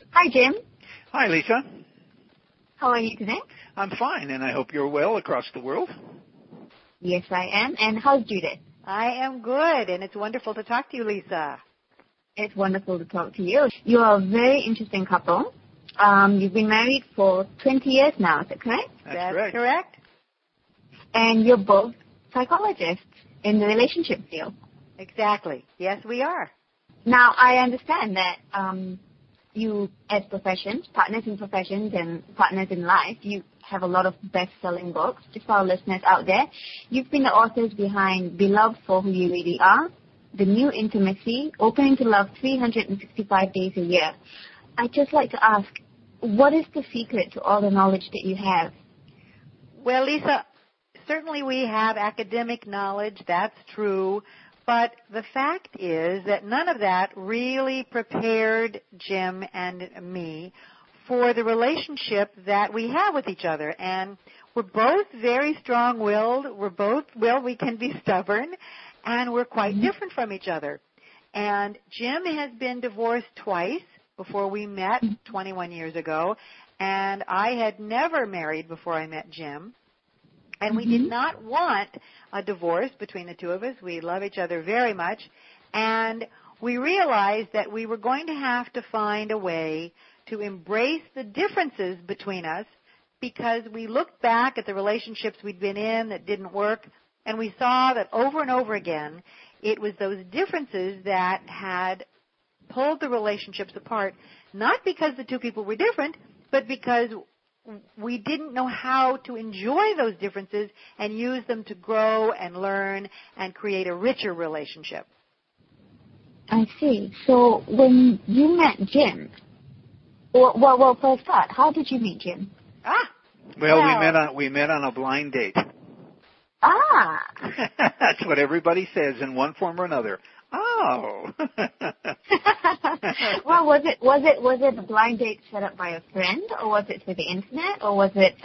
Hi, Jim. Hi, Lisa. How are you today? I'm fine, and I hope you're well across the world. Yes, I am. And how's Judith? I am good, and it's wonderful to talk to you, Lisa. It's wonderful to talk to you. You are a very interesting couple. You've been married for 20 years now, is that correct? That's correct. And you're both psychologists in the relationship field. Exactly. Yes, we are. Now, I understand that you, as professions, partners in professions and partners in life, you have a lot of best-selling books. Just for our listeners out there, you've been the authors behind Beloved for Who You Really Are, The New Intimacy, Opening to Love 365 Days a Year. I'd just like to ask, what is the secret to all the knowledge that you have? Well, Lisa, certainly we have academic knowledge, that's true, but the fact is that none of that really prepared Jim and me for the relationship that we have with each other. And we're both very strong-willed, we can be stubborn, and we're quite different from each other. And Jim has been divorced twice before we met 21 years ago, and I had never married before I met Jim. And we did not want a divorce between the two of us. We love each other very much. And we realized that we were going to have to find a way to embrace the differences between us, because we looked back at the relationships we'd been in that didn't work, and we saw that over and over again it was those differences that had pulled the relationships apart, not because the two people were different, but because we didn't know how to enjoy those differences and use them to grow and learn and create a richer relationship. I see. So when you met Jim, well, for a start, how did you meet Jim? Well, we met on a blind date. That's what everybody says in one form or another. Oh. Well, was it a blind date set up by a friend, or was it through the internet, or was it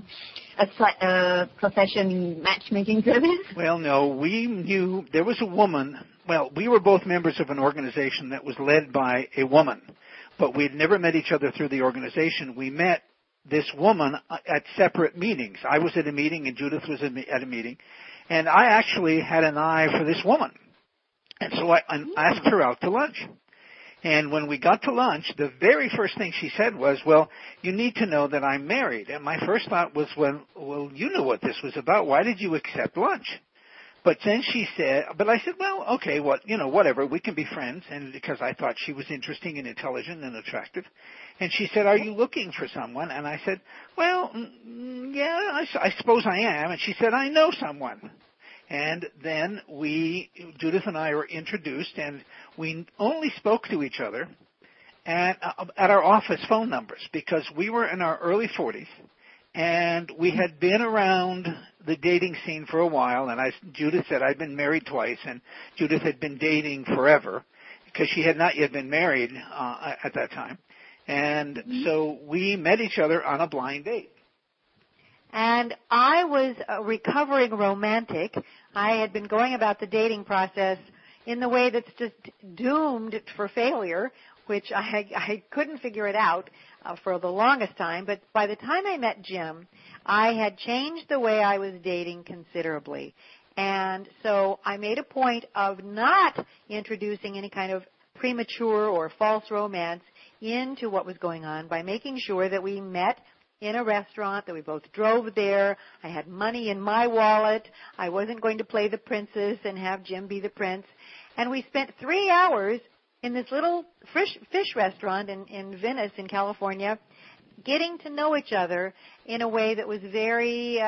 a profession matchmaking service? Well, no, we knew there was a woman. Well, we were both members of an organization that was led by a woman, but we'd never met each other through the organization. We met this woman at separate meetings. I was at a meeting and Judith was at a meeting, and I actually had an eye for this woman. And so I asked her out to lunch. And when we got to lunch, the very first thing she said was, well, you need to know that I'm married. And my first thought was, well, you knew what this was about. Why did you accept lunch? But then she said, but I said, well, okay, whatever, we can be friends. And because I thought she was interesting and intelligent and attractive. And she said, are you looking for someone? And I said, well, yeah, I suppose I am. And she said, I know someone. And then Judith and I were introduced, and we only spoke to each other at our office phone numbers, because we were in our early 40s, and we had been around the dating scene for a while. And Judith said I'd been married twice, and Judith had been dating forever, because she had not yet been married at that time. And so we met each other on a blind date. And I was a recovering romantic. I had been going about the dating process in the way that's just doomed for failure, which I couldn't figure it out for the longest time. But by the time I met Jim, I had changed the way I was dating considerably. And so I made a point of not introducing any kind of premature or false romance into what was going on by making sure that we met in a restaurant, that we both drove there. I had money in my wallet. I wasn't going to play the princess and have Jim be the prince. And we spent 3 hours in this little fish restaurant in Venice, in California, getting to know each other in a way that was very,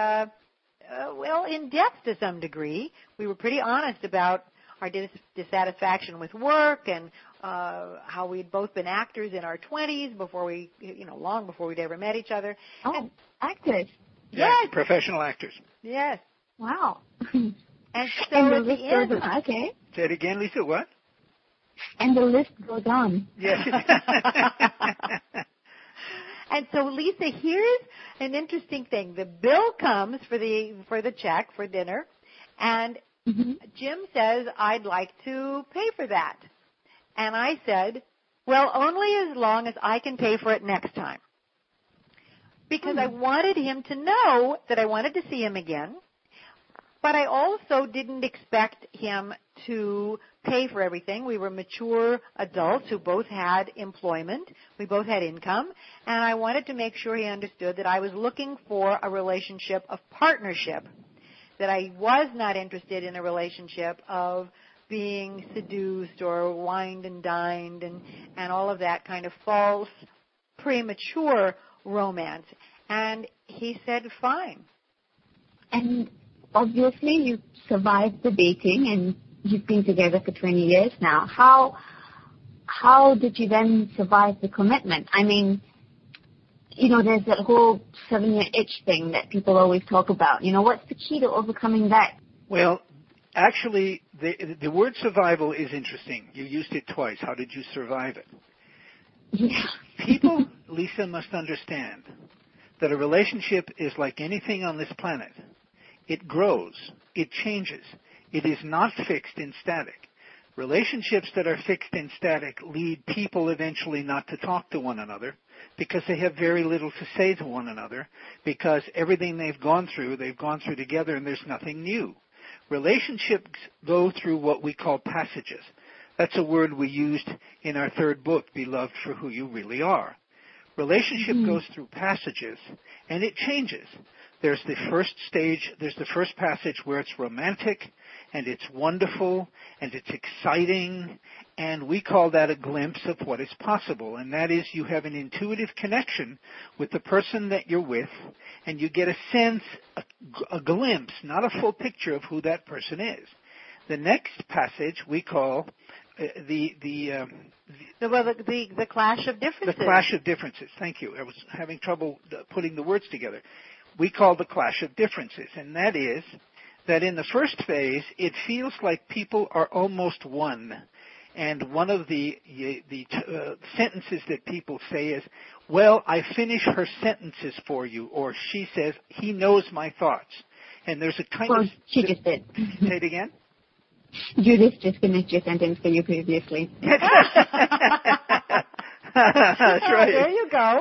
in depth to some degree. We were pretty honest about our dissatisfaction with work and how we'd both been actors in our 20s long before we'd ever met each other. Oh, actors. Yes. Professional actors. Yes. Wow. And so at the end, okay. Say it again, Lisa, what? And the list goes on. Yes. And so, Lisa, here's an interesting thing. The bill comes for the check for dinner, and Jim says, I'd like to pay for that. And I said, Well, only as long as I can pay for it next time. Because I wanted him to know that I wanted to see him again, but I also didn't expect him to pay for everything. We were mature adults who both had employment. We both had income, and I wanted to make sure he understood that I was looking for a relationship of partnership, that I was not interested in a relationship of being seduced or wined and dined and all of that kind of false, premature romance. And he said, fine. And obviously you survived the dating and you've been together for 20 years now. How did you then survive the commitment? I mean, there's that whole 7-year itch thing that people always talk about. What's the key to overcoming that? Well, actually, the word survival is interesting. You used it twice. How did you survive it? Yeah. People, Lisa, must understand that a relationship is like anything on this planet. It grows. It changes. It is not fixed and static. Relationships that are fixed and static lead people eventually not to talk to one another because they have very little to say to one another, because everything they've gone through together, and there's nothing new. Relationships go through what we call passages. That's a word we used in our third book, Beloved for Who You Really Are. Relationship goes through passages, and it changes. There's the first stage, there's the first passage where it's romantic, and it's wonderful, and it's exciting, and we call that a glimpse of what is possible. And that is, you have an intuitive connection with the person that you're with, and you get a sense, a glimpse, not a full picture of who that person is. The next passage we call the clash of differences. The clash of differences. Thank you. I was having trouble putting the words together. We call the clash of differences, and that is that in the first phase, it feels like people are almost one. And one of the sentences that people say is, well, I finish her sentences for you, or she says, he knows my thoughts. And there's a kind of... she just did. Say it again? Judith just finished your sentence for you previously. That's right. There you go.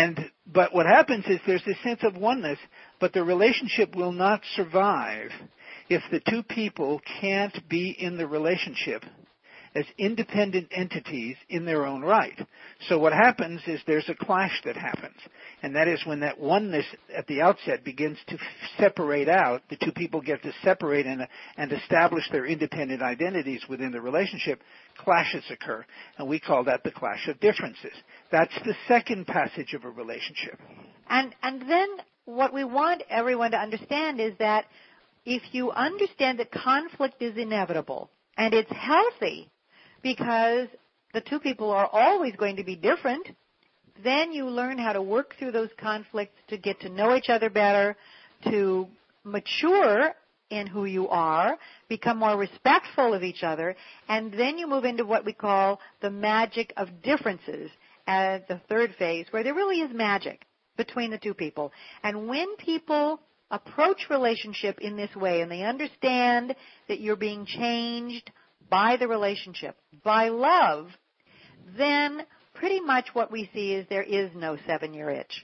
But what happens is there's this sense of oneness, but the relationship will not survive if the two people can't be in the relationship as independent entities in their own right. So what happens is there's a clash that happens, and that is when that oneness at the outset begins to separate out. The two people get to separate and establish their independent identities within the relationship. Clashes occur, and we call that the clash of differences. That's the second passage of a relationship. And then what we want everyone to understand is that if you understand that conflict is inevitable and it's healthy because the two people are always going to be different, then you learn how to work through those conflicts to get to know each other better, to mature in who you are, become more respectful of each other, and then you move into what we call the magic of differences at the third phase, where there really is magic between the two people. And when people approach relationship in this way and they understand that you're being changed by the relationship, by love, then pretty much what we see is there is no 7-year itch.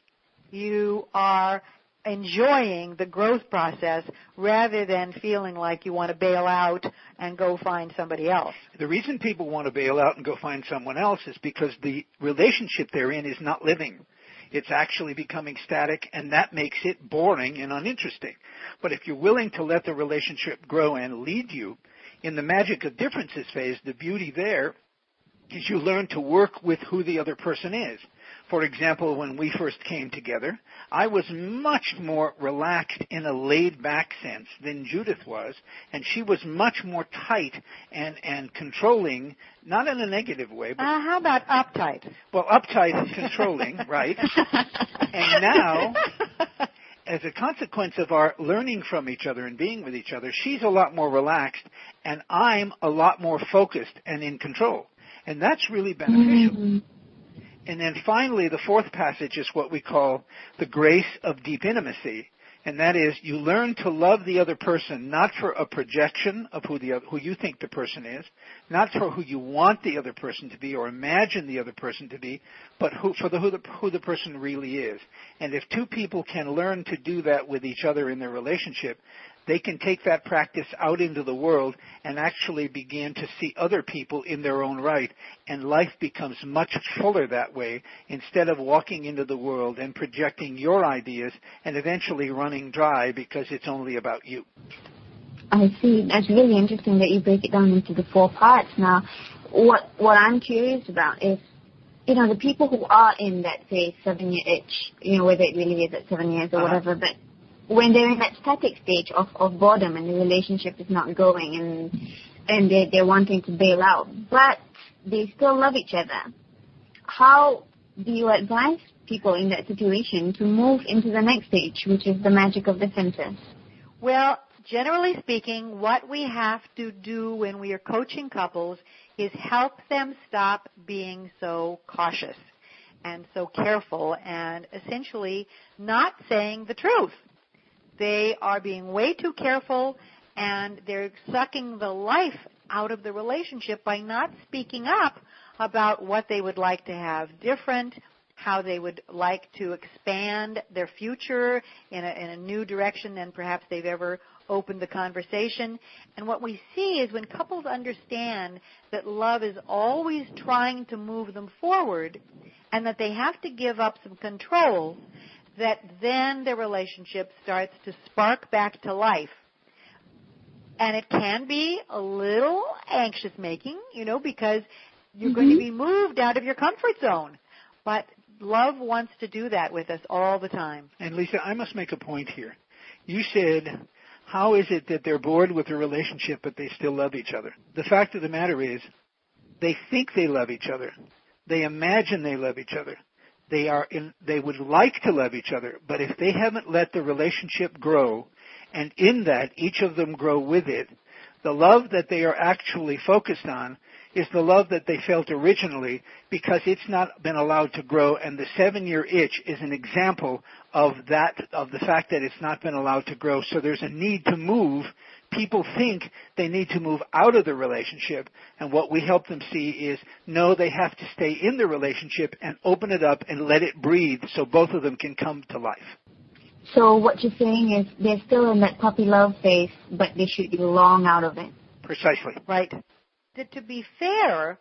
You are enjoying the growth process rather than feeling like you want to bail out and go find somebody else. The reason people want to bail out and go find someone else is because the relationship they're in is not living. It's actually becoming static, and that makes it boring and uninteresting. But if you're willing to let the relationship grow and lead you, in the magic of differences phase, the beauty there is you learn to work with who the other person is. For example, when we first came together, I was much more relaxed in a laid-back sense than Judith was, and she was much more tight and controlling, not in a negative way. But how about uptight? Well, uptight and controlling, right? And now, as a consequence of our learning from each other and being with each other, she's a lot more relaxed, and I'm a lot more focused and in control. And that's really beneficial. Mm-hmm. And then finally, the fourth passage is what we call the grace of deep intimacy. And that is, you learn to love the other person not for a projection of who you think the person is, not for who you want the other person to be or imagine the other person to be, but who the person really is. And if two people can learn to do that with each other in their relationship, they can take that practice out into the world and actually begin to see other people in their own right, and life becomes much fuller that way, instead of walking into the world and projecting your ideas and eventually running dry because it's only about you. I see. That's really interesting that you break it down into the 4 parts. Now, what I'm curious about is, the people who are in that, say, 7-year itch, whether it really is at 7 years or whatever, but when they're in that static stage of boredom and the relationship is not going and they're wanting to bail out, but they still love each other, how do you advise people in that situation to move into the next stage, which is the magic of the center? Well, generally speaking, what we have to do when we are coaching couples is help them stop being so cautious and so careful and essentially not saying the truth. They are being way too careful, and they're sucking the life out of the relationship by not speaking up about what they would like to have different, how they would like to expand their future in a new direction than perhaps they've ever opened the conversation. And what we see is when couples understand that love is always trying to move them forward and that they have to give up some control, that then the relationship starts to spark back to life. And it can be a little anxious-making, because you're going to be moved out of your comfort zone. But love wants to do that with us all the time. And Lisa, I must make a point here. You said, how is it that they're bored with the relationship but they still love each other? The fact of the matter is, they think they love each other. They imagine they love each other. They would like to love each other, but if they haven't let the relationship grow, and in that each of them grow with it, the love that they are actually focused on is the love that they felt originally, because it's not been allowed to grow, and the 7-year itch is an example of the fact that it's not been allowed to grow. So there's a need to move. People think they need to move out of the relationship, and what we help them see is, no, they have to stay in the relationship and open it up and let it breathe so both of them can come to life. So what you're saying is they're still in that puppy love phase, but they should be long out of it. Precisely. Right. To be fair,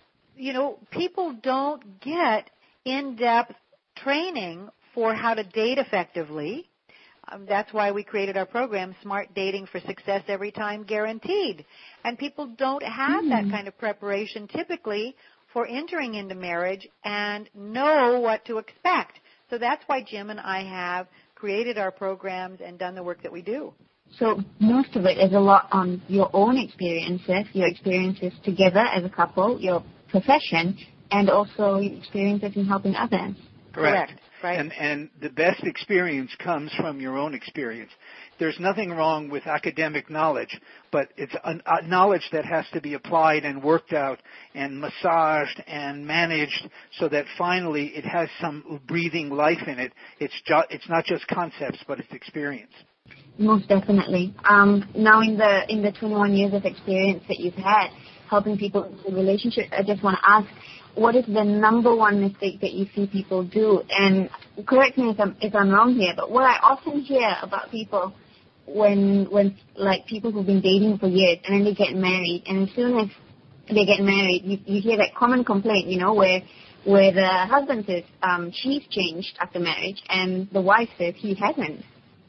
people don't get in-depth training for how to date effectively. That's why we created our program, Smart Dating for Success Every Time Guaranteed. And people don't have that kind of preparation typically for entering into marriage and know what to expect. So that's why Jim and I have created our programs and done the work that we do. So most of it is a lot on your own experiences, your experiences together as a couple, your profession, and also your experiences in helping others. Correct. Right. And the best experience comes from your own experience. There's nothing wrong with academic knowledge, but it's a knowledge that has to be applied and worked out and massaged and managed so that finally it has some breathing life in it. It's not just concepts, but it's experience. Most definitely. Now in the 21 years of experience that you've had helping people in relationships, I just want to ask, what is the number one mistake that you see people do? And correct me if I'm wrong here, but what I often hear about people when like people who've been dating for years and then they get married, and as soon as they get married, you hear that common complaint, where the husband says she's changed after marriage and the wife says he hasn't.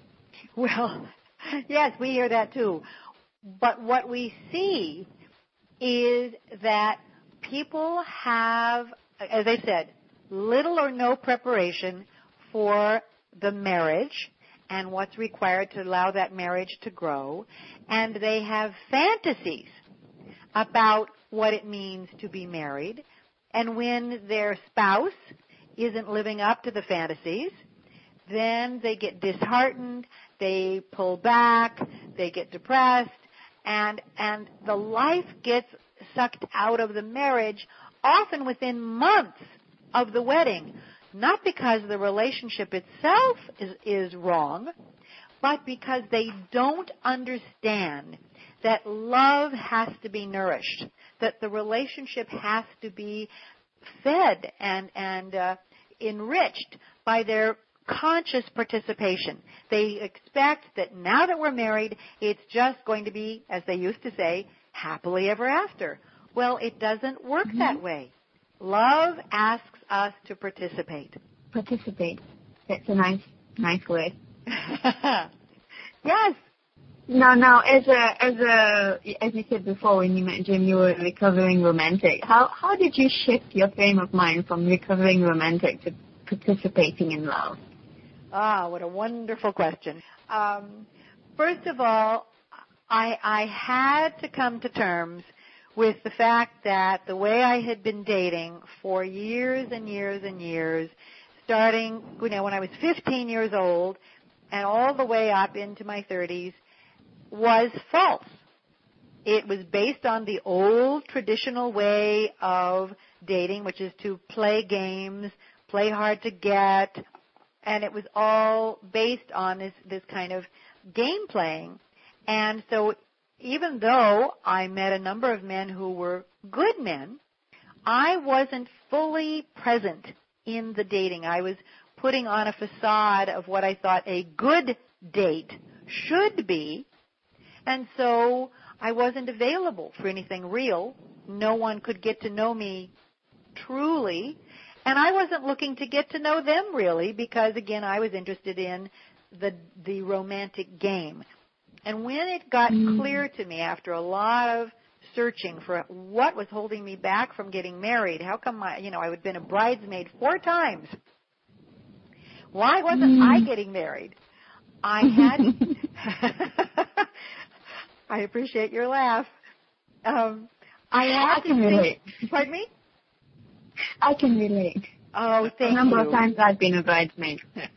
Well, yes, we hear that too. But what we see is that people have, as I said, little or no preparation for the marriage and what's required to allow that marriage to grow, and they have fantasies about what it means to be married, and when their spouse isn't living up to the fantasies, then they get disheartened, they pull back, they get depressed, and the life gets sucked out of the marriage, often within months of the wedding, not because the relationship itself is wrong, but because they don't understand that love has to be nourished, that the relationship has to be fed and enriched by their conscious participation. They expect that now that we're married, it's just going to be, as they used to say, happily ever after. Well, it doesn't work that way. Love asks us to participate. Participate. That's a nice word. Yes. Now, as you said before, when you met Jim, you were a recovering romantic. How did you shift your frame of mind from recovering romantic to participating in love? Ah, what a wonderful question. First of all, I had to come to terms with the fact that the way I had been dating for years and years and years, starting when I was 15 years old and all the way up into my 30s, was false. It was based on the old traditional way of dating, which is to play games, play hard to get, and it was all based on this kind of game playing. And so even though I met a number of men who were good men, I wasn't fully present in the dating. I was putting on a facade of what I thought a good date should be, and so I wasn't available for anything real. No one could get to know me truly, and I wasn't looking to get to know them really because, again, I was interested in the romantic game. And when it got clear to me after a lot of searching for what was holding me back from getting married, how come I had been a bridesmaid 4 times. Why wasn't I getting married? I had I appreciate your laugh. I can relate. Pardon me? I can relate. Oh, thank you. A number of times I've been a bridesmaid.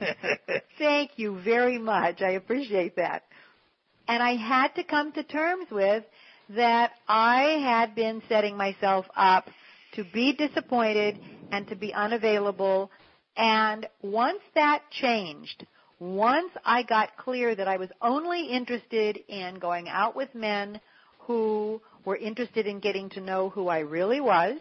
Thank you very much. I appreciate that. And I had to come to terms with that I had been setting myself up to be disappointed and to be unavailable. And once that changed, once I got clear that I was only interested in going out with men who were interested in getting to know who I really was,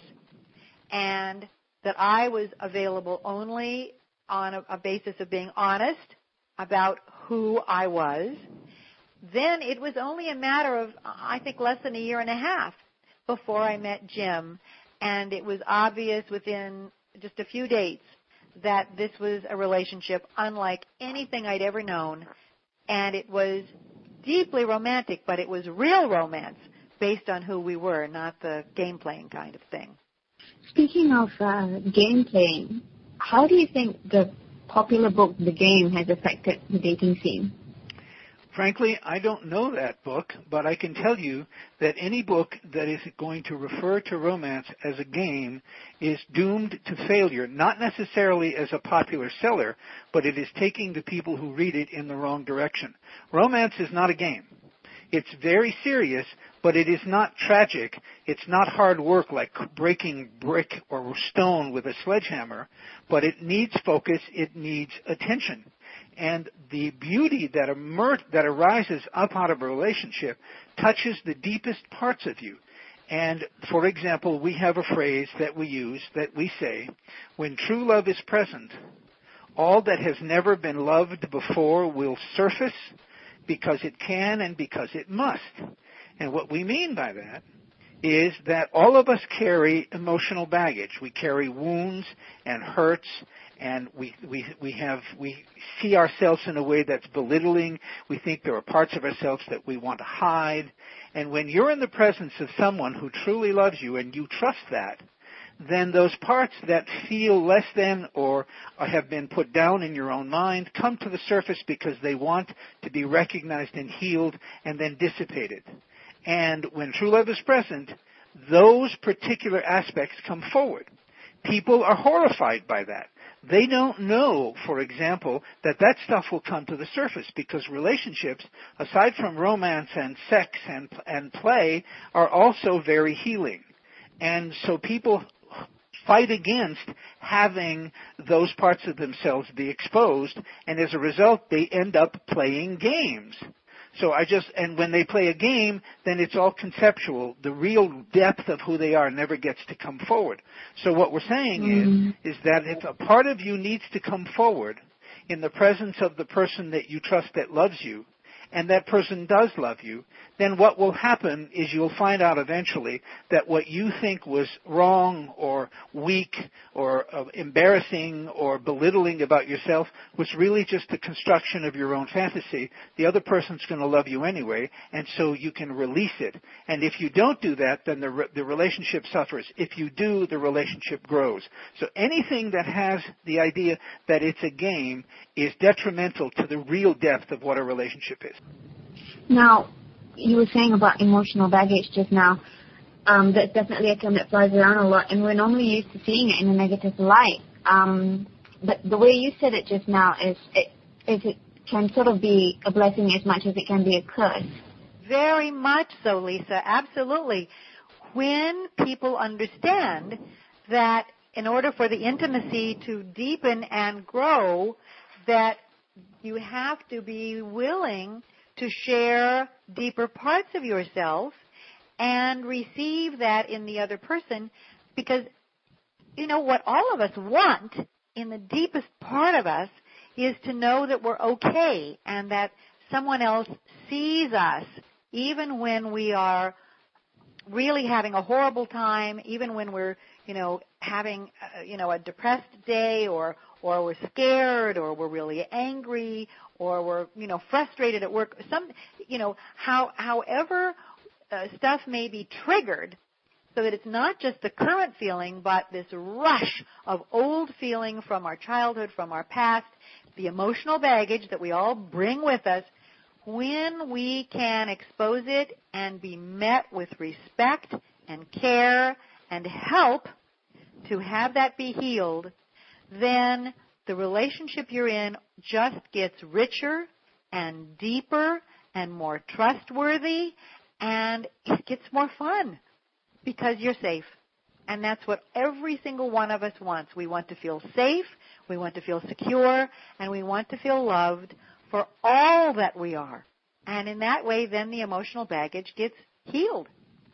and that I was available only on a basis of being honest about who I was, then it was only a matter of, I think, less than a year and a half before I met Jim. And it was obvious within just a few dates that this was a relationship unlike anything I'd ever known. And it was deeply romantic, but it was real romance based on who we were, not the game-playing kind of thing. Speaking of game playing, how do you think the popular book, The Game, has affected the dating scene? Frankly, I don't know that book, but I can tell you that any book that is going to refer to romance as a game is doomed to failure, not necessarily as a popular seller, but it is taking the people who read it in the wrong direction. Romance is not a game. It's very serious, but it is not tragic. It's not hard work like breaking brick or stone with a sledgehammer, but it needs focus, it needs attention. And the beauty that arises up out of a relationship touches the deepest parts of you. And, for example, we have a phrase that we use, that we say, when true love is present, all that has never been loved before will surface because it can and because it must. And what we mean by that is that all of us carry emotional baggage. We carry wounds and hurts, and we see ourselves in a way that's belittling. We think there are parts of ourselves that we want to hide. And when you're in the presence of someone who truly loves you and you trust that, then those parts that feel less than or have been put down in your own mind come to the surface because they want to be recognized and healed and then dissipated. And when true love is present, those particular aspects come forward. People are horrified by that. They don't know, for example, that stuff will come to the surface because relationships, aside from romance and sex and play, are also very healing. And so people fight against having those parts of themselves be exposed, and as a result, they end up playing games. So and when they play a game, then it's all conceptual. The real depth of who they are never gets to come forward. So what we're saying is that if a part of you needs to come forward in the presence of the person that you trust that loves you, and that person does love you, then what will happen is you'll find out eventually that what you think was wrong or weak or embarrassing or belittling about yourself was really just the construction of your own fantasy. The other person's going to love you anyway, and so you can release it. And if you don't do that, then the relationship suffers. If you do, the relationship grows. So anything that has the idea that it's a game is detrimental to the real depth of what a relationship is. Now, you were saying about emotional baggage just now. That's definitely a term that flies around a lot, and we're normally used to seeing it in a negative light. But the way you said it just now is it can sort of be a blessing as much as it can be a curse. Very much so, Lisa. Absolutely. When people understand that in order for the intimacy to deepen and grow, that you have to be willing to share deeper parts of yourself and receive that in the other person, because, you know, what all of us want in the deepest part of us is to know that we're okay and that someone else sees us even when we are really having a horrible time, even when we're, having, a depressed day or we're scared or we're really angry or we're, frustrated at work. However stuff may be triggered, so that it's not just the current feeling, but this rush of old feeling from our childhood, from our past, the emotional baggage that we all bring with us. When we can expose it and be met with respect and care and help to have that be healed, then the relationship you're in just gets richer and deeper and more trustworthy, and it gets more fun because you're safe. And that's what every single one of us wants. We want to feel safe, we want to feel secure, and we want to feel loved for all that we are. And in that way, then the emotional baggage gets healed.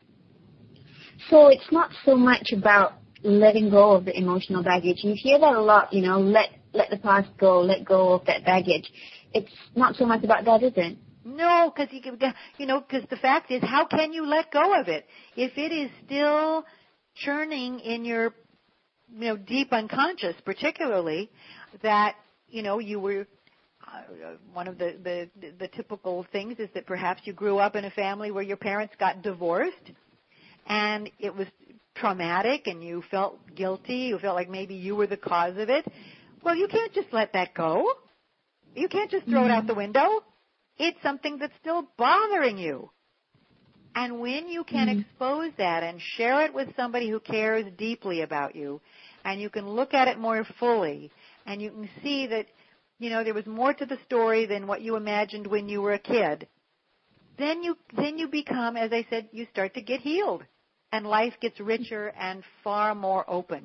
So it's not so much about letting go of the emotional baggage. You hear that a lot, let the past go, let go of that baggage. It's not so much about that, is it? No, because the fact is, how can you let go of it if it is still churning in your, deep unconscious, particularly that, you were. One of the typical things is that perhaps you grew up in a family where your parents got divorced, and it was traumatic, and you felt guilty. You felt like maybe you were the cause of it. Well, you can't just let that go. You can't just throw it out the window. It's something that's still bothering you. And when you can expose that and share it with somebody who cares deeply about you, and you can look at it more fully, and you can see that, there was more to the story than what you imagined when you were a kid, then you become, as I said, you start to get healed, and life gets richer and far more open.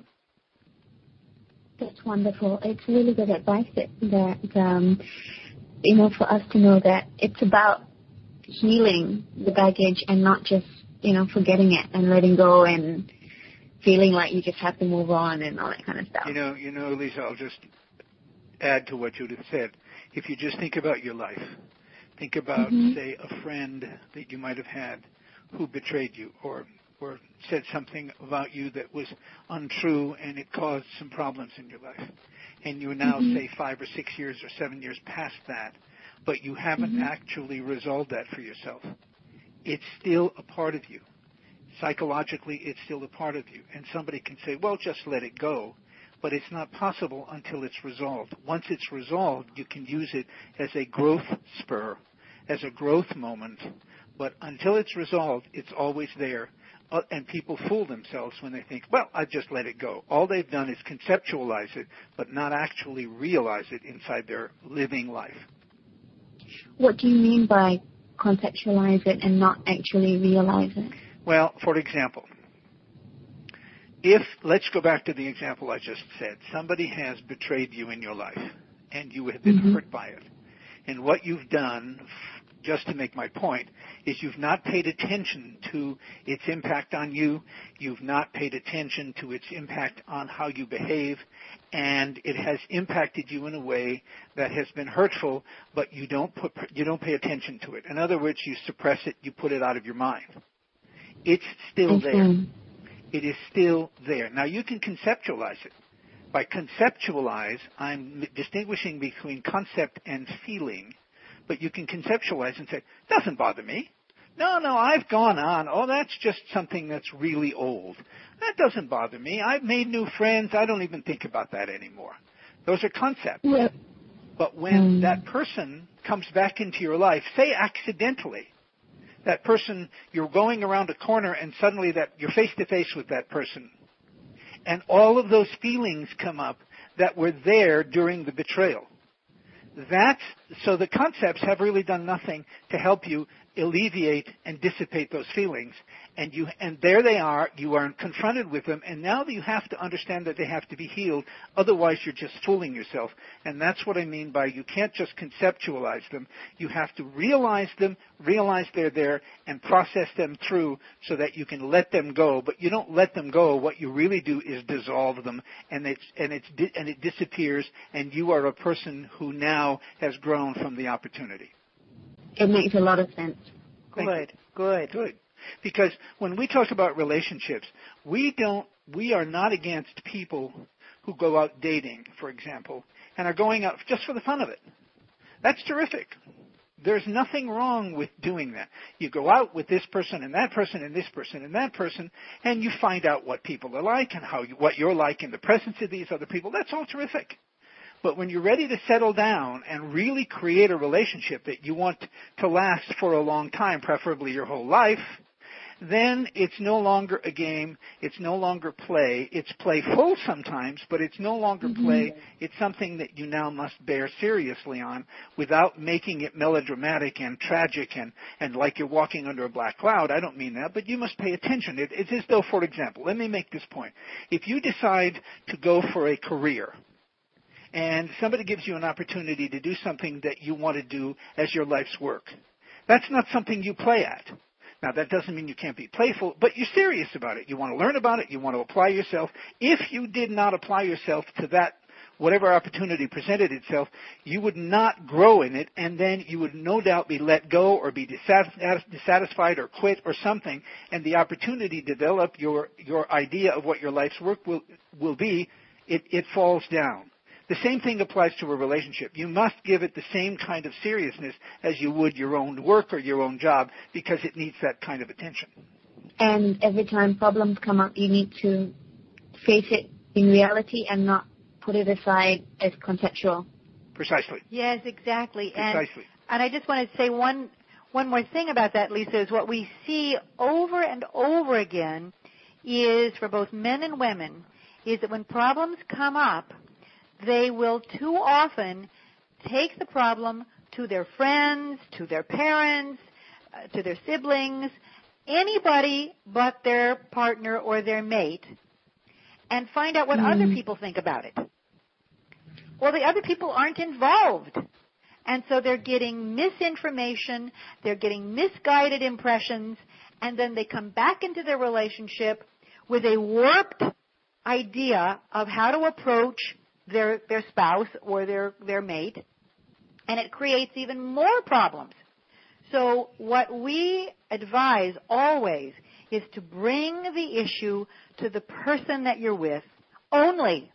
That's wonderful. It's really good advice that for us to know that it's about healing the baggage and not just, forgetting it and letting go and feeling like you just have to move on and all that kind of stuff. Lisa, I'll just add to what Judith said. If you just think about your life, think about, say, a friend that you might have had who betrayed you or said something about you that was untrue and it caused some problems in your life. And you're now, say, 5 or 6 years or 7 years past that, but you haven't actually resolved that for yourself. It's still a part of you. Psychologically, it's still a part of you. And somebody can say, well, just let it go. But it's not possible until it's resolved. Once it's resolved, you can use it as a growth spur, as a growth moment. But until it's resolved, it's always there. And people fool themselves when they think, well, I just let it go. All they've done is conceptualize it, but not actually realize it inside their living life. What do you mean by conceptualize it and not actually realize it? Well, for example, let's go back to the example I just said. Somebody has betrayed you in your life, and you have been hurt by it. And what you've done, just to make my point, is you've not paid attention to its impact on you. You've not paid attention to its impact on how you behave, and it has impacted you in a way that has been hurtful, but you don't pay attention to it. In other words, you suppress it, you put it out of your mind. It's still there. It is still there. Now, you can conceptualize it. By conceptualize, I'm distinguishing between concept and feeling, but you can conceptualize and say, doesn't bother me. No, I've gone on. Oh, that's just something that's really old. That doesn't bother me. I've made new friends. I don't even think about that anymore. Those are concepts. Yep. But when that person comes back into your life, say accidentally, that person, you're going around a corner and suddenly you're face to face with that person, and all of those feelings come up that were there during the betrayal. So the concepts have really done nothing to help you alleviate and dissipate those feelings. And there they are, you are confronted with them, and now you have to understand that they have to be healed, otherwise you're just fooling yourself. And that's what I mean by you can't just conceptualize them. You have to realize them, realize they're there, and process them through so that you can let them go. But you don't let them go. What you really do is dissolve them, and it disappears, and you are a person who now has grown from the opportunity. It makes a lot of sense. Good. Because when we talk about relationships, we are not against people who go out dating, for example, and are going out just for the fun of it. That's terrific. There's nothing wrong with doing that. You go out with this person and that person and this person and that person, and you find out what people are like and what you're like in the presence of these other people. That's all terrific. But when you're ready to settle down and really create a relationship that you want to last for a long time, preferably your whole life, then it's no longer a game, it's no longer play. It's playful sometimes, but it's no longer play. It's something that you now must bear seriously on without making it melodramatic and tragic and like you're walking under a black cloud. I don't mean that, but you must pay attention. It's as though, for example, let me make this point. If you decide to go for a career, and somebody gives you an opportunity to do something that you want to do as your life's work, that's not something you play at. Now, that doesn't mean you can't be playful, but you're serious about it. You want to learn about it. You want to apply yourself. If you did not apply yourself to that, whatever opportunity presented itself, you would not grow in it, and then you would no doubt be let go or be dissatisfied or quit or something, and the opportunity to develop your idea of what your life's work will be, it falls down. The same thing applies to a relationship. You must give it the same kind of seriousness as you would your own work or your own job because it needs that kind of attention. And every time problems come up, you need to face it in reality and not put it aside as conceptual. Precisely. Yes, exactly. Precisely. And I just want to say one more thing about that, Lisa, is what we see over and over again is, for both men and women, is that when problems come up, they will too often take the problem to their friends, to their parents, to their siblings, anybody but their partner or their mate, and find out what other people think about it. Well, the other people aren't involved. And so they're getting misinformation, they're getting misguided impressions, and then they come back into their relationship with a warped idea of how to approach their spouse or their mate, and it creates even more problems. So what we advise always is to bring the issue to the person that you're with only,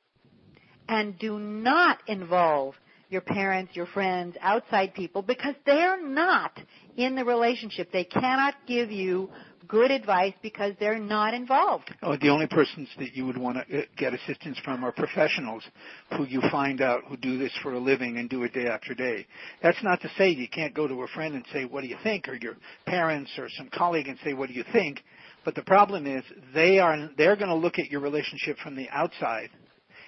and do not involve your parents, your friends, outside people, because they're not in the relationship. They cannot give you good advice because they're not involved. Oh, the only persons that you would want to get assistance from are professionals who you find out who do this for a living and do it day after day. That's not to say you can't go to a friend and say, what do you think? Or your parents or some colleague and say, what do you think? But the problem is they're going to look at your relationship from the outside,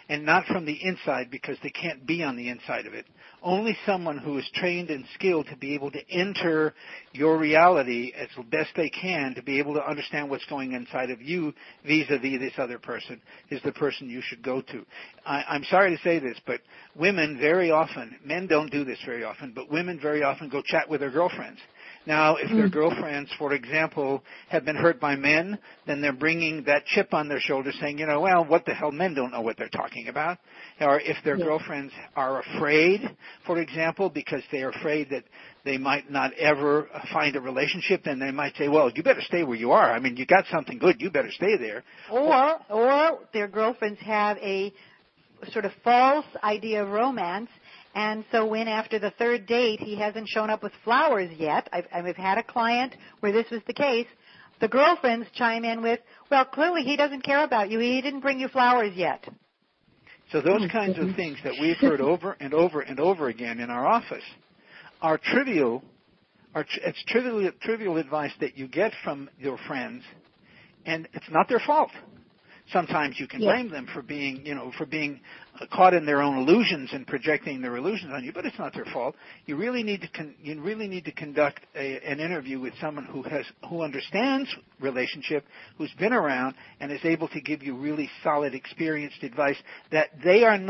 and not from the inside because they can't be on the inside of it. Only someone who is trained and skilled to be able to enter your reality as best they can, to be able to understand what's going inside of you vis-a-vis this other person, is the person you should go to. I'm sorry to say this, but women very often, men don't do this very often, but women very often go chat with their girlfriends. Now, if their girlfriends, for example, have been hurt by men, then they're bringing that chip on their shoulder saying, well, what the hell, men don't know what they're talking about. Or if their girlfriends are afraid, for example, because they are afraid that they might not ever find a relationship, then they might say, well, you better stay where you are. I mean, you got something good, you better stay there. Or their girlfriends have a sort of false idea of romance. And so when after the third date he hasn't shown up with flowers yet, I've had a client where this was the case, the girlfriends chime in with, well, clearly he doesn't care about you. He didn't bring you flowers yet. So those kinds of things that we've heard over and over and over again in our office are trivial. It's trivial advice that you get from your friends, and it's not their fault. Sometimes you can blame them for being caught in their own illusions and projecting their illusions on you, but it's not their fault. You really need to conduct an interview with someone who understands relationship, who's been around, and is able to give you really solid, experienced advice that they have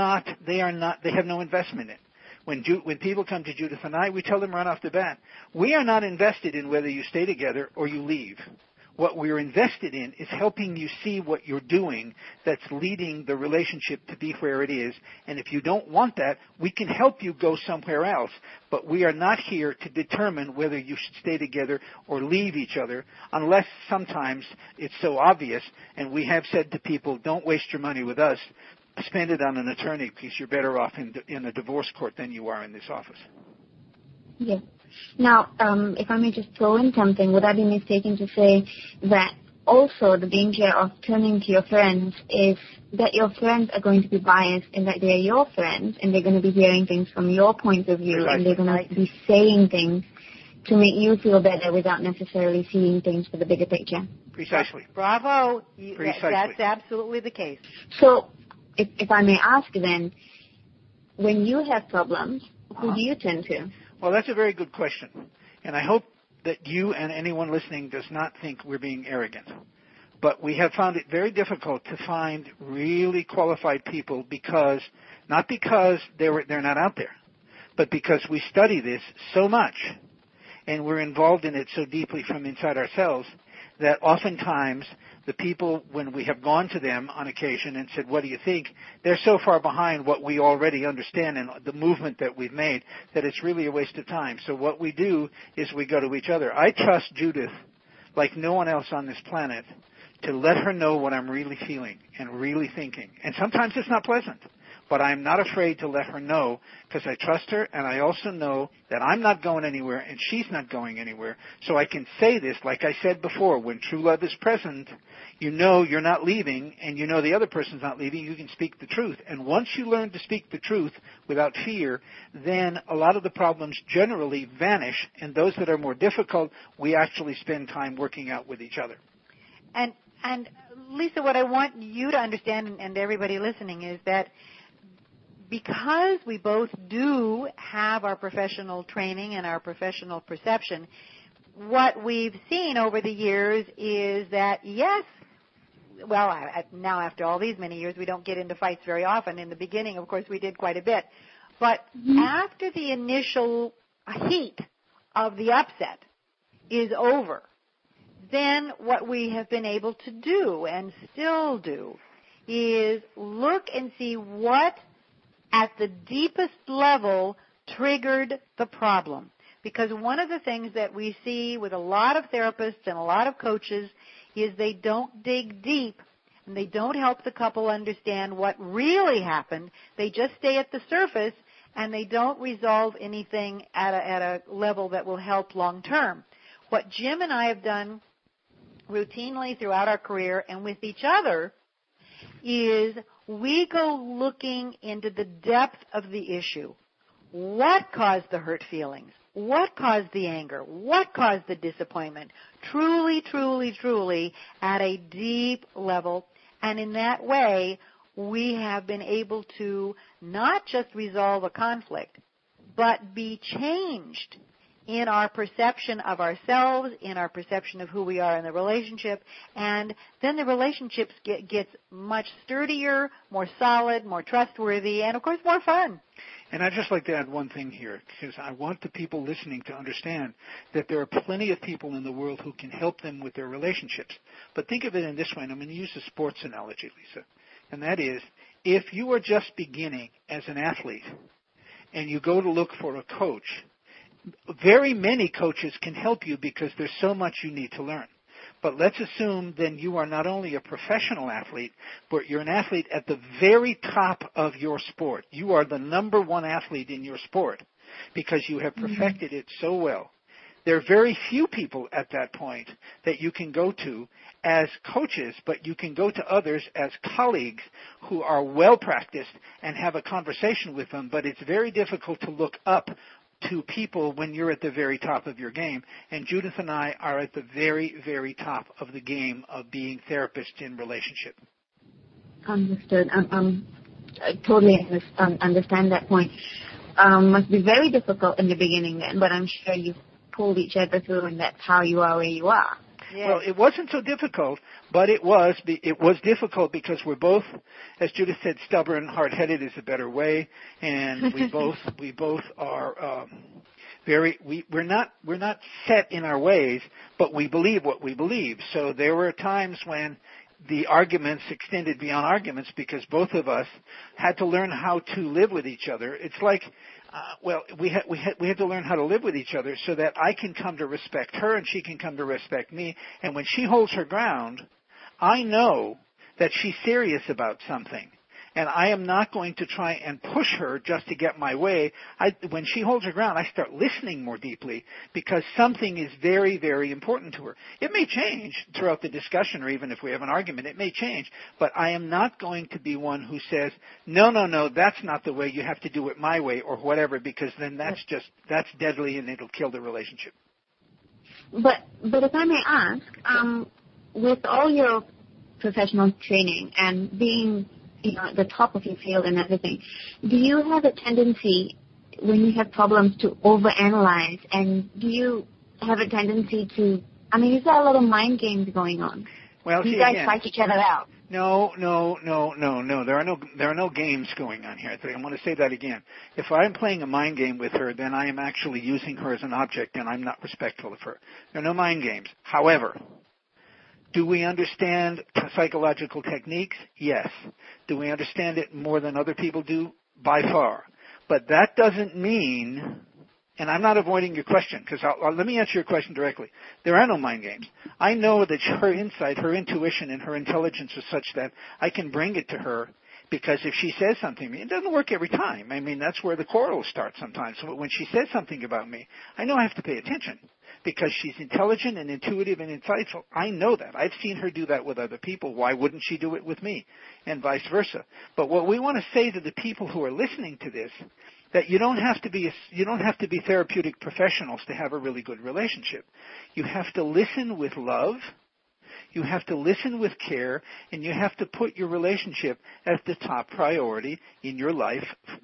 no investment in. When people come to Judith and I, we tell them right off the bat, we are not invested in whether you stay together or you leave. What we're invested in is helping you see what you're doing that's leading the relationship to be where it is. And if you don't want that, we can help you go somewhere else. But we are not here to determine whether you should stay together or leave each other, unless sometimes it's so obvious. And we have said to people, don't waste your money with us. Spend it on an attorney because you're better off in a divorce court than you are in this office. Yeah. Now, if I may just throw in something, would I be mistaken to say that also the danger of turning to your friends is that your friends are going to be biased in that they're your friends and they're going to be hearing things from your point of view and they're going to be saying things to make you feel better without necessarily seeing things for the bigger picture. Precisely. Bravo. Precisely. That's absolutely the case. So, if I may ask then, when you have problems, who do you turn to? Well, that's a very good question. And I hope that you and anyone listening does not think we're being arrogant. But we have found it very difficult to find really qualified people not because they're not out there, but because we study this so much and we're involved in it so deeply from inside ourselves that oftentimes the people, when we have gone to them on occasion and said, what do you think, they're so far behind what we already understand and the movement that we've made that it's really a waste of time. So what we do is we go to each other. I trust Judith like no one else on this planet to let her know what I'm really feeling and really thinking. And sometimes it's not pleasant, but I'm not afraid to let her know because I trust her, and I also know that I'm not going anywhere and she's not going anywhere. So I can say this, like I said before, when true love is present, you know you're not leaving, and you know the other person's not leaving, you can speak the truth. And once you learn to speak the truth without fear, then a lot of the problems generally vanish, and those that are more difficult, we actually spend time working out with each other. And Lisa, what I want you to understand, and everybody listening, is that because we both do have our professional training and our professional perception, what we've seen over the years is that, yes, well, now after all these many years, we don't get into fights very often. In the beginning, of course, we did quite a bit. But after the initial heat of the upset is over, then what we have been able to do and still do is look and see what at the deepest level triggered the problem. Because one of the things that we see with a lot of therapists and a lot of coaches is they don't dig deep and they don't help the couple understand what really happened. They just stay at the surface and they don't resolve anything at a level that will help long term. What Jim and I have done routinely throughout our career and with each other is we go looking into the depth of the issue. What caused the hurt feelings? What caused the anger? What caused the disappointment? Truly, truly, truly at a deep level. And in that way, we have been able to not just resolve a conflict, but be changed in our perception of ourselves, in our perception of who we are in the relationship, and then the relationships gets much sturdier, more solid, more trustworthy, and of course more fun. And I'd just like to add one thing here, because I want the people listening to understand that there are plenty of people in the world who can help them with their relationships. But think of it in this way, and I'm going to use a sports analogy, Lisa, and that is, if you are just beginning as an athlete and you go to look for a coach, very many coaches can help you because there's so much you need to learn. But let's assume then you are not only a professional athlete, but you're an athlete at the very top of your sport. You are the number one athlete in your sport because you have perfected it so well. There are very few people at that point that you can go to as coaches, but you can go to others as colleagues who are well practiced and have a conversation with them, but it's very difficult to look up to people when you're at the very top of your game. And Judith and I are at the very, very top of the game of being therapists in relationship. Understood. I totally understand that point. Must be very difficult in the beginning then, but I'm sure you've pulled each other through, and that's how you are where you are. Yes. Well, it wasn't so difficult, but it was difficult because we're both, as Judith said, stubborn. Hard-headed is a better way, and we both are we're not set in our ways, but we believe what we believe. So there were times when the arguments extended beyond arguments because both of us had to learn how to live with each other. It's like, we had to learn how to live with each other so that I can come to respect her and she can come to respect me. And when she holds her ground, I know that she's serious about something. And I am not going to try and push her just to get my way. When she holds her ground, I start listening more deeply because something is very, very important to her. It may change throughout the discussion, or even if we have an argument, it may change. But I am not going to be one who says, no, that's not the way. You have to do it my way or whatever, because then that's deadly and it'll kill the relationship. But if I may ask, with all your professional training and being at the top of your field and everything, do you have a tendency when you have problems to overanalyze, and do you have a tendency to, is there a lot of mind games going on? Well, you guys fight each other out? No. There are no games going on here. I want to say that again. If I'm playing a mind game with her, then I am actually using her as an object, and I'm not respectful of her. There are no mind games. However, do we understand psychological techniques? Yes. Do we understand it more than other people do? By far. But that doesn't mean, and I'm not avoiding your question, because let me answer your question directly. There are no mind games. I know that her insight, her intuition, and her intelligence is such that I can bring it to her, because if she says something to me, it doesn't work every time. That's where the quarrels start sometimes. So when she says something about me, I know I have to pay attention, because she's intelligent and intuitive and insightful. I know that. I've seen her do that with other people. Why wouldn't she do it with me? And vice versa. But what we want to say to the people who are listening to this, that you don't have to be therapeutic professionals to have a really good relationship. You have to listen with love. You have to listen with care, and you have to put your relationship as the top priority in your life,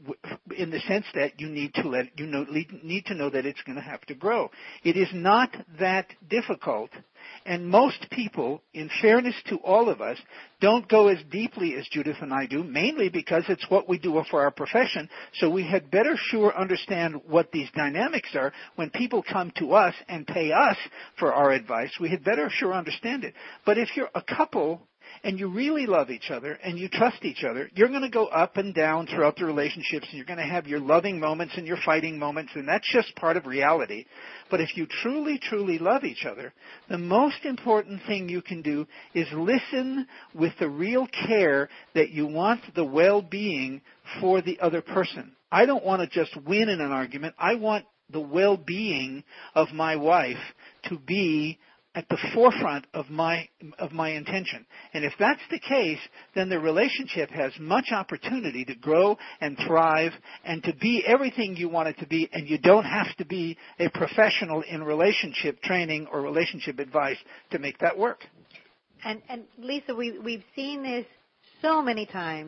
in the sense that you need to need to know that it's going to have to grow. It is not that difficult, and most people, in fairness to all of us, don't go as deeply as Judith and I do, mainly because it's what we do for our profession, so we had better sure understand what these dynamics are when people come to us and pay us for our advice. We had better sure understand it. But if you're a couple and you really love each other and you trust each other, you're going to go up and down throughout the relationships, and you're going to have your loving moments and your fighting moments, and that's just part of reality. But if you truly, truly love each other, the most important thing you can do is listen with the real care that you want the well-being for the other person. I don't want to just win in an argument. I want the well-being of my wife to be at the forefront of my intention. And if that's the case, then the relationship has much opportunity to grow and thrive and to be everything you want it to be, and you don't have to be a professional in relationship training or relationship advice to make that work. And Lisa, we've seen this so many times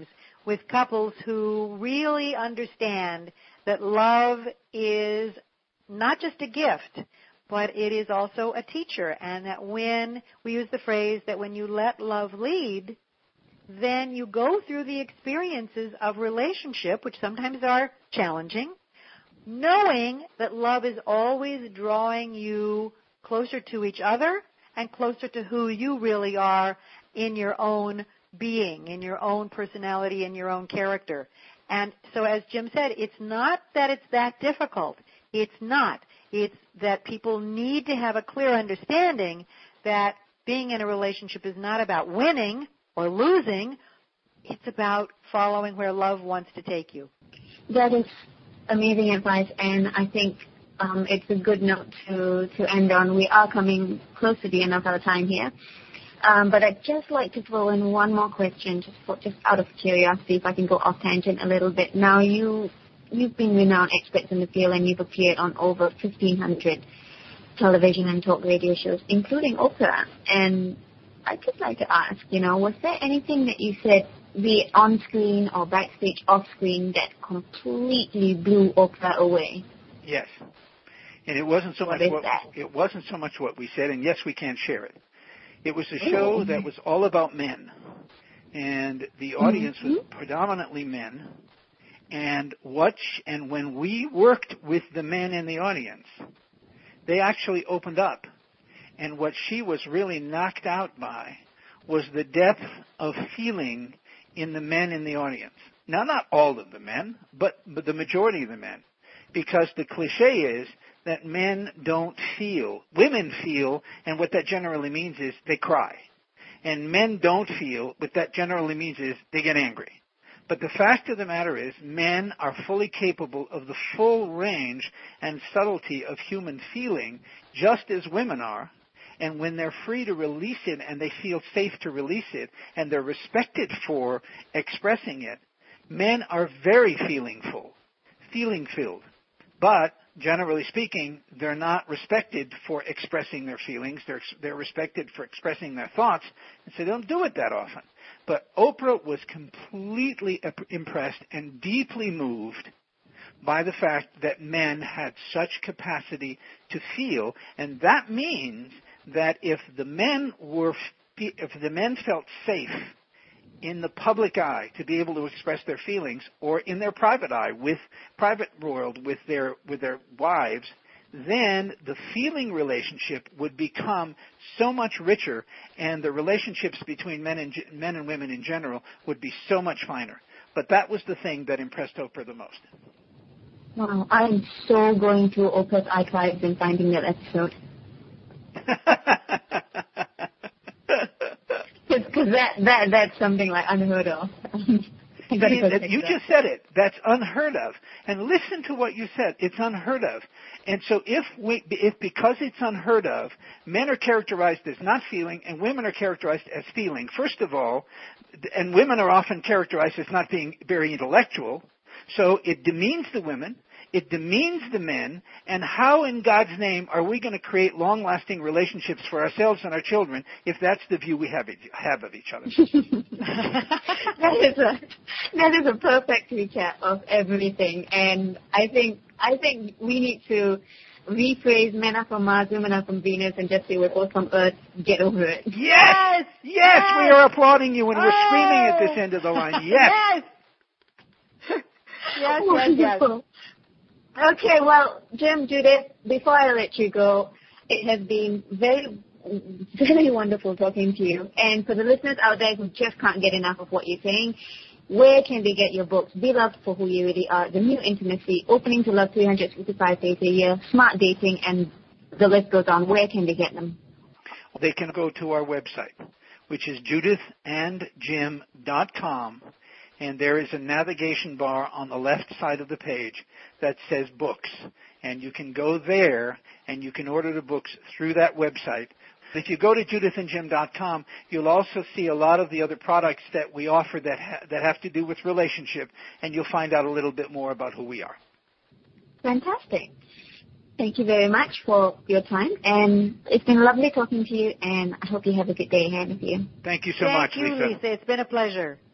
with couples who really understand that love is not just a gift, but it is also a teacher, and that when we use the phrase that when you let love lead, then you go through the experiences of relationship, which sometimes are challenging, knowing that love is always drawing you closer to each other and closer to who you really are in your own being, in your own personality, in your own character. And so as Jim said, it's not that it's that difficult. It's not. It's that people need to have a clear understanding that being in a relationship is not about winning or losing. It's about following where love wants to take you. That is amazing advice, and I think it's a good note to end on. We are coming close to the end of our time here. But I'd just like to throw in one more question, just out of curiosity, if I can go off tangent a little bit. Now, you've been renowned experts in the field, and you've appeared on over 1,500 television and talk radio shows, including Oprah. And I'd just like to ask, was there anything that you said, be it on screen or backstage, off screen, that completely blew Oprah away? Yes, and it wasn't so much what we said, and yes, we can share it. It was a show that was all about men, and the audience was predominantly men. And when we worked with the men in the audience, they actually opened up. And what she was really knocked out by was the depth of feeling in the men in the audience. Now, not all of the men, but the majority of the men. Because the cliche is that men don't feel. Women feel, and what that generally means is they cry. And men don't feel, what that generally means is they get angry. But the fact of the matter is, men are fully capable of the full range and subtlety of human feeling, just as women are. And when they're free to release it and they feel safe to release it and they're respected for expressing it, men are very feeling-filled. But generally speaking, they're not respected for expressing their feelings. They're respected for expressing their thoughts, and so they don't do it that often. But Oprah was completely impressed and deeply moved by the fact that men had such capacity to feel, and that means that if the men felt safe in the public eye to be able to express their feelings, or in their private eye, private world with their wives, then the feeling relationship would become so much richer, and the relationships between men and women in general would be so much finer. But that was the thing that impressed Oprah the most. Wow, I'm so going through Oprah's archives and finding that episode. Because that's something like unheard of. You just said it. That's unheard of. And listen to what you said. It's unheard of. And so if because it's unheard of, men are characterized as not feeling and women are characterized as feeling, first of all, and women are often characterized as not being very intellectual, so it demeans the women, it demeans the men, and how in God's name are we going to create long-lasting relationships for ourselves and our children if that's the view we have of each other? That is a perfect recap of everything, and I think we need to rephrase men are from Mars, women are from Venus, and just say we're both from Earth. Get over it. Yes! We are applauding you, and we're screaming at this end of the line. Yes! Yes. Okay, well, Jim, Judith, before I let you go, it has been very, very wonderful talking to you. And for the listeners out there who just can't get enough of what you're saying, where can they get your books? Be Loved for Who You Really Are, The New Intimacy, Opening to Love 365 Days a Year, Smart Dating, and the list goes on. Where can they get them? They can go to our website, which is judithandjim.com. And there is a navigation bar on the left side of the page that says books. And you can go there and you can order the books through that website. If you go to judithandjim.com, you'll also see a lot of the other products that we offer that have to do with relationship, and you'll find out a little bit more about who we are. Fantastic. Thank you very much for your time, and it's been lovely talking to you, and I hope you have a good day ahead of you. Thank you so much, Lisa. Thank you, Lisa. It's been a pleasure.